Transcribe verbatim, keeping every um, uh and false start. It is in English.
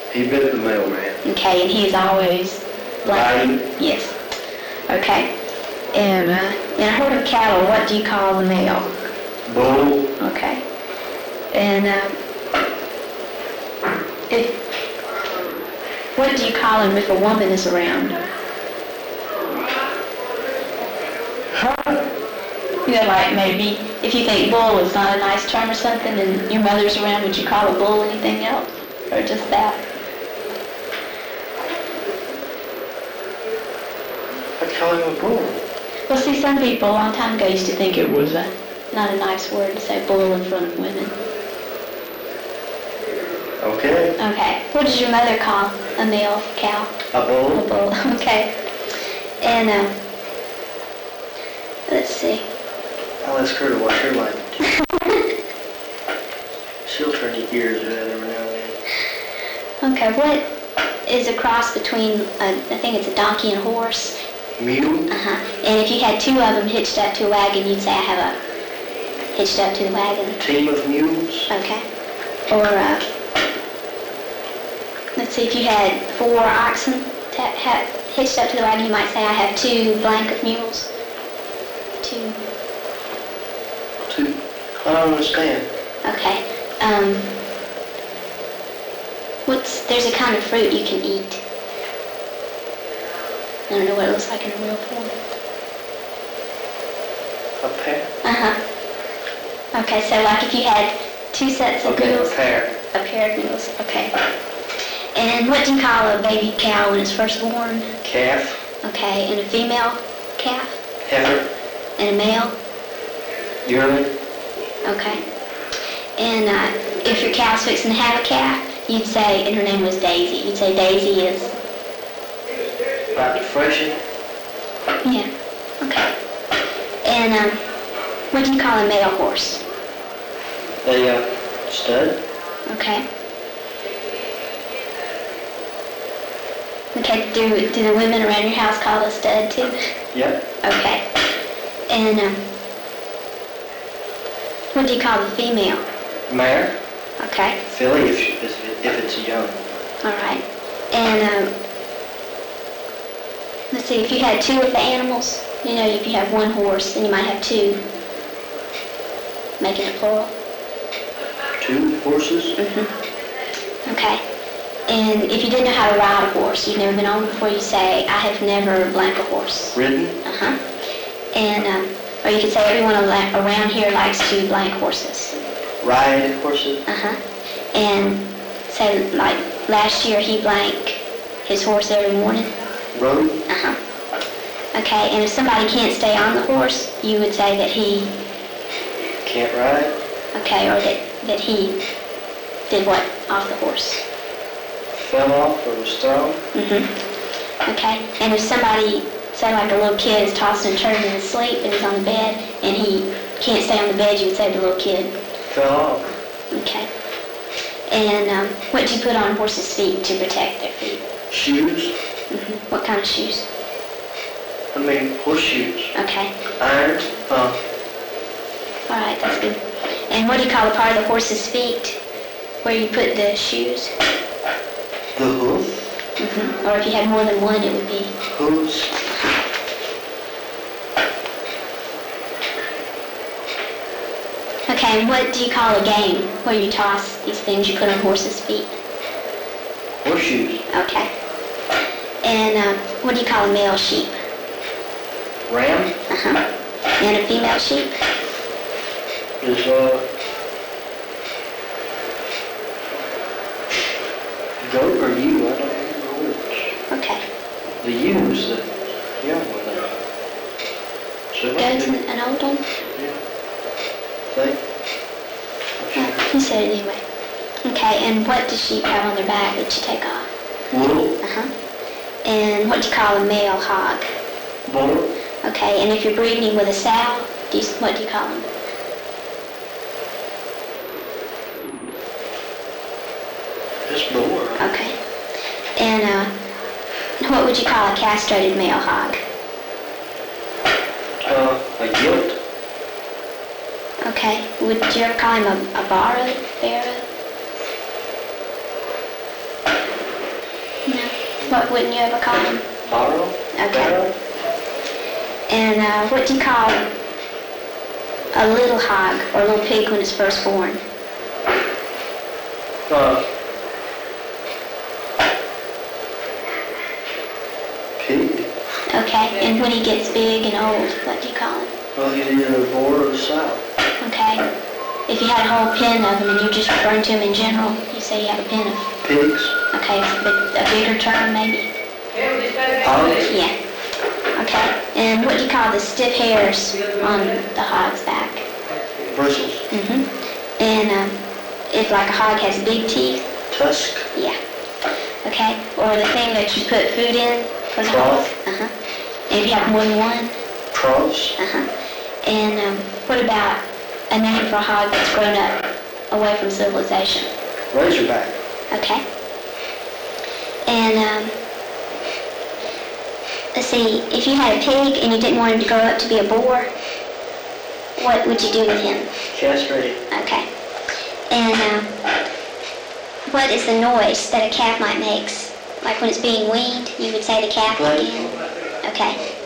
He bit the mailman. Okay, and he's always black? Right. Yes. Okay. And uh, in a herd of cattle, what do you call the male? Bull. Okay. And uh, if, what do you call him if a woman is around? You know, like maybe if you think bull is not a nice term or something and your mother's around, would you call a bull anything else? Or just that? I'd call him a bull. Well, see, some people a long time ago used to think it was a, not a nice word to say bull in front of women. Okay. Okay. What does your mother call a male cow? A bull. A bull. Okay. And, um, let's see. I'll ask her to watch her language. She'll turn the ears red every now and then. Okay, what is a cross between, a, I think it's a donkey and a horse? Mule. Uh-huh. And if you had two of them hitched up to a wagon, you'd say, I have a hitched up to the wagon. Team of mules. Okay. Or, uh, let's see, if you had four oxen to have hitched up to the wagon, you might say, I have two blank of mules. Two. Two. I don't understand. Okay. Um, what's, there's a kind of fruit you can eat. I don't know what it looks like in a real form. A pear. Uh-huh. Okay, so like if you had two sets of Okay, mules. a pear. A pair of mules, okay. And what do you call a baby cow when it's first born? Calf. Okay, and a female calf? Heifer. And a male? Yearling. Okay. And uh, if your cow's fixing to have a calf, you'd say, and her name was Daisy, you'd say Daisy is? About to freshen. Yeah, okay. And um, what do you call a male horse? A uh, stud. Okay. Okay, do, do the women around your house call a stud too? Yep. Okay. And um, what do you call the female? Mare. Okay. Filly if, she, if, it, if it's young. All right. And um, let's see, if you had two of the animals, you know, if you have one horse, then you might have two, making it plural. Two horses. Mm-hmm. Okay. And if you didn't know how to ride a horse, you've never been on before, you say, I have never blank a horse. Ridden. Uh-huh. And, um, or you could say everyone around here likes to blank horses. Ride horses. Uh-huh. And say, like, last year he blanked his horse every morning. Rode. Uh-huh. Okay, and if somebody can't stay on the horse, you would say that he... Can't ride. Okay, or that, that he did what off the horse? Fell off or was thrown. Mm-hmm. Okay, and if somebody, say like a little kid is tossing and turning in his sleep and he's on the bed and he can't stay on the bed, you would say the little kid. Fell off. Okay. And um, what do you put on horses' feet to protect their feet? Shoes. Mm-hmm. What kind of shoes? I mean horseshoes. Okay. Iron. Uh, All right, that's good. And what do you call the part of the horse's feet where you put the shoes? the hoof. Mm-hmm. Or if you had more than one, it would be... Hooves. Okay, and what do you call a game where you toss these things you put on horses' feet? Horseshoes. Okay. And uh, what do you call a male sheep? Ram. Uh-huh. And a female sheep? Is uh goat or ewe? I don't know which. Okay. The ewe's the young one. So it must Goat's be- an, an old one? Yeah. Think. Oh, you said it anyway. Okay, and what do sheep have on their back that you take off? Wool. Uh-huh. And what do you call a male hog? Bull. Okay, and if you're breeding with a sow, do you, what do you call them? Just bull. Okay. And uh, what would you call a castrated male hog? Uh, a gilt. Okay. Would you ever call him a, a barrow, barrow? What wouldn't you ever call him? Barrow? Okay. And uh, what do you call a little hog or a little pig when it's first born? Uh, pig. Okay. And when he gets big and old, what do you call him? Well, he's either a boar or a sow. Okay. If you had a whole pen of them and you're just referring to them in general, you say you have a pen of. Pigs. Okay, but a bigger term maybe. Hogs. Yeah. Okay. And what do you call the stiff hairs on the hog's back? Bristles. Mhm. And um, if like a hog has big teeth. Tusk. Yeah. Okay. Or the thing that you put food in for the hog. Trough. Uh huh. And if you have more than one. Troughs. Uh huh. And um, what about a name for a hog that's grown up away from civilization? Razorback. Okay. And um, let's see, if you had a pig and you didn't want him to grow up to be a boar, what would you do with him? Castrated. Okay. And um, what is the noise that a calf might make? Like when it's being weaned, you would say the calf Right. again? Okay.